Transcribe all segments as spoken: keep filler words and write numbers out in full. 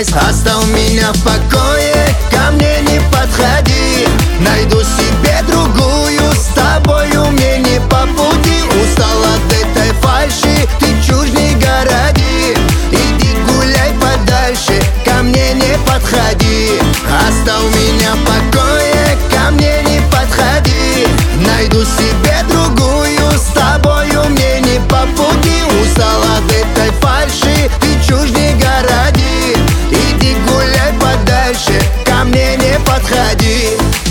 случилось. Оставь меня в покое, ко мне не подходи. Найду себе другую, с тобою мне не по пути. Устал от этой фальши, ты чушь не городи. Иди гуляй подальше, ко мне не подходи. Оставь меня в покое, ко мне не подходи. Найду себе другую, с тобою мне не по пути. Устал от этой фальши, ты чушь не городи. Иди гуляй подальше, ко мне не подходи.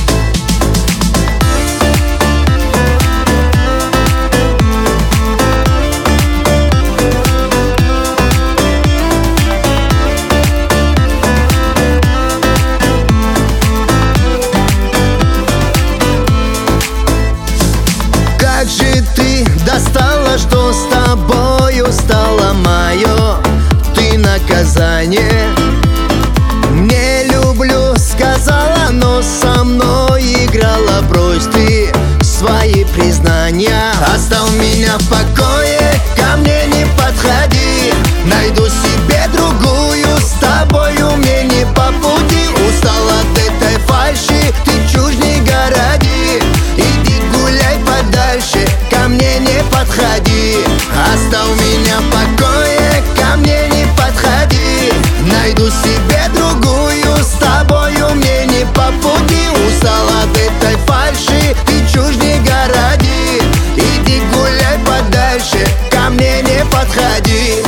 Как же ты достала, что с тобою стало мое ты наказание. Не люблю, сказала, но со мной играла. Брось ты свои признания. Оставь меня в покое, ко мне не подходи. Найду себе другую, с тобою мне не по пути. Устал от этой фальши, ты чушь не городи. Иди гуляй подальше, ко мне не подходи. Оставь меня в покое, ко мне не подходи. Найду себе другую, с тобою мне не по пути. Устал от этой фальши, ты чушь не городи. Иди гуляй подальше, ко мне не подходи.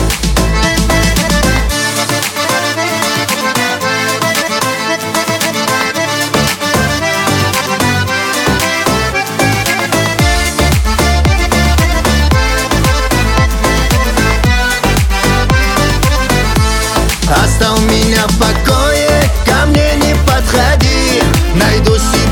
Оставь меня в покое, ко мне не подходи. Найду себе